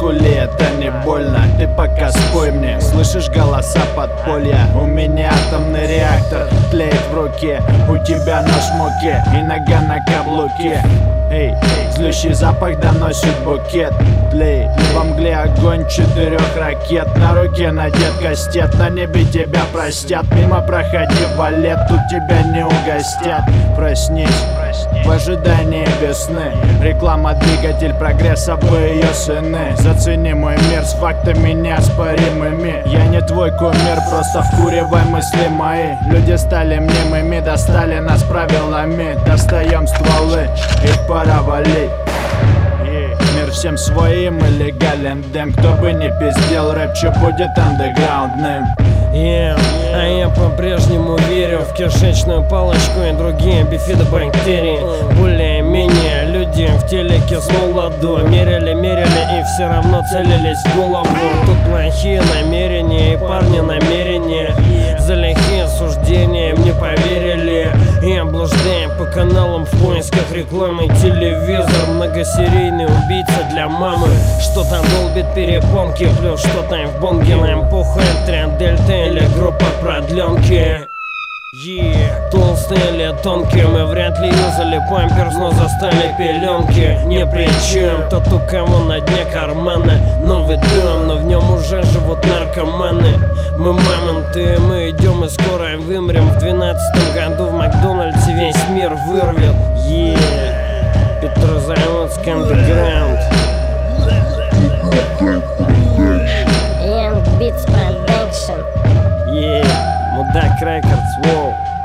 хули это не больно? Ты пока спой мне, слышишь голоса подполья? У меня атомный реактор тлеет в руке, у тебя нож в муке и нога на каблуке. Эй, злющий запах доносит букет. Тлей во мгле огонь 4 ракет. На руке надет кастет, на небе тебя простят. Мимо проходи, валет, тут тебя не угостят. Проснись в ожидании весны. Реклама, двигатель прогресса, вы ее сыны. Зацени мой мир с фактами неоспоримыми. Я не твой кумир, просто вкуривай мысли мои. Люди стали мнимыми, достали нас правилами. Достаем стволы, их пора валить. Мир всем своим и легален дым. Кто бы не пиздел, рэп чё будет андеграундным. А я по-прежнему верю в кишечную палочку и другие бифидобактерии. Более-менее люди в телеке с молоду мерили и все равно целились в голову. Тут плохие намерения и парни намерения. За лихие суждения мне поверили. И блуждаем по каналам в поисках рекламы. Телевизор, многосерийный убийца для мамы. Что там долбит перепонки, плюс что там в бонге. Нам похуй, тренд дельта или группа продленки. Толстые или тонкие, мы вряд ли юзали памперс, но застали пеленки. Не при чем, тот у кого на дне кармана новый дом, но в нем уже живут наркоманы. Мы мамонты, мы идем и скоро вымрем. В 12-м году в Макдональдсе весь мир вырвет. Петрозаводск андеграунд. Young Beats Production. Мудак Рекордс, воу.